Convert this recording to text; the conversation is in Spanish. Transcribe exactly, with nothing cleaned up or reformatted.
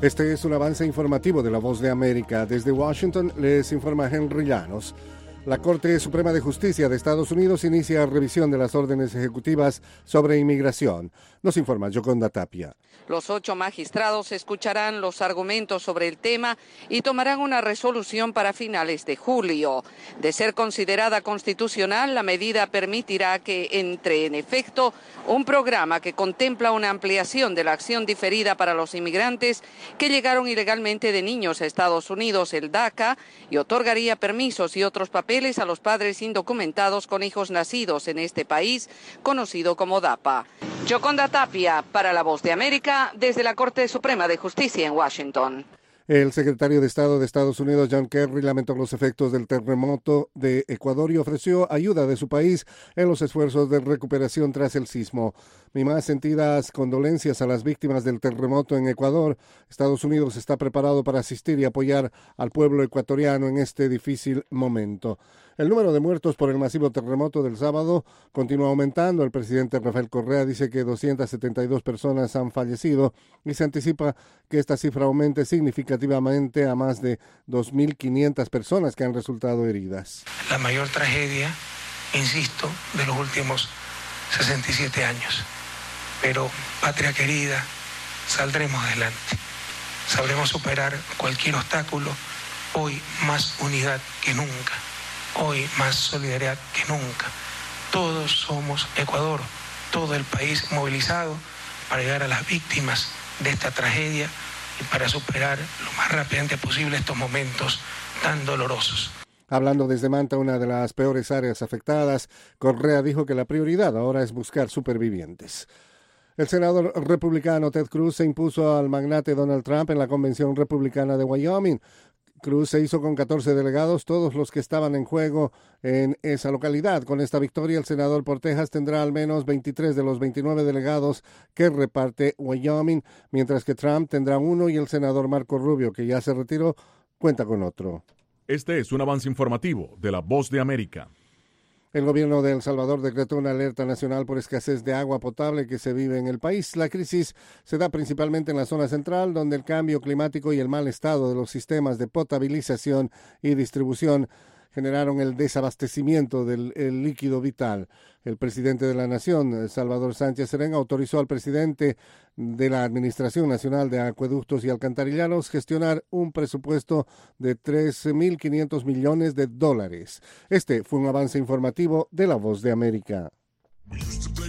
Este es un avance informativo de La Voz de América. Desde Washington les informa Henry Llanos. La Corte Suprema de Justicia de Estados Unidos inicia revisión de las órdenes ejecutivas sobre inmigración. Nos informa Yoconda Tapia. Los ocho magistrados escucharán los argumentos sobre el tema y tomarán una resolución para finales de julio. De ser considerada constitucional, la medida permitirá que entre en efecto un programa que contempla una ampliación de la acción diferida para los inmigrantes que llegaron ilegalmente de niños a Estados Unidos, el DACA, y otorgaría permisos y otros papeles a los padres indocumentados con hijos nacidos en este país, conocido como DAPA. Yoconda Tapia, para La Voz de América, desde la Corte Suprema de Justicia en Washington. El secretario de Estado de Estados Unidos, John Kerry, lamentó los efectos del terremoto de Ecuador y ofreció ayuda de su país en los esfuerzos de recuperación tras el sismo. Mi más sentidas condolencias a las víctimas del terremoto en Ecuador. Estados Unidos está preparado para asistir y apoyar al pueblo ecuatoriano en este difícil momento. El número de muertos por el masivo terremoto del sábado continúa aumentando. El presidente Rafael Correa dice que doscientas setenta y dos personas han fallecido y se anticipa que esta cifra aumente significativamente a más de dos mil quinientas personas que han resultado heridas. La mayor tragedia, insisto, de los últimos sesenta y siete años. Pero, patria querida, saldremos adelante. Sabremos superar cualquier obstáculo. Hoy más unidad que nunca. Hoy más solidaridad que nunca. Todos somos Ecuador, todo el país movilizado para llegar a las víctimas de esta tragedia y para superar lo más rápidamente posible estos momentos tan dolorosos. Hablando desde Manta, una de las peores áreas afectadas, Correa dijo que la prioridad ahora es buscar supervivientes. El senador republicano Ted Cruz se impuso al magnate Donald Trump en la convención republicana de Wyoming. Cruz se hizo con catorce delegados, todos los que estaban en juego en esa localidad. Con esta victoria, el senador por Texas tendrá al menos veintitrés de los veintinueve delegados que reparte Wyoming, mientras que Trump tendrá uno y el senador Marco Rubio, que ya se retiró, cuenta con otro. Este es un avance informativo de La Voz de América. El gobierno de El Salvador decretó una alerta nacional por escasez de agua potable que se vive en el país. La crisis se da principalmente en la zona central, donde el cambio climático y el mal estado de los sistemas de potabilización y distribución generaron el desabastecimiento del el líquido vital. El presidente de la Nación, Salvador Sánchez Serén, autorizó al presidente de la Administración Nacional de Acueductos y Alcantarillados gestionar un presupuesto de tres mil quinientos millones de dólares. Este fue un avance informativo de La Voz de América.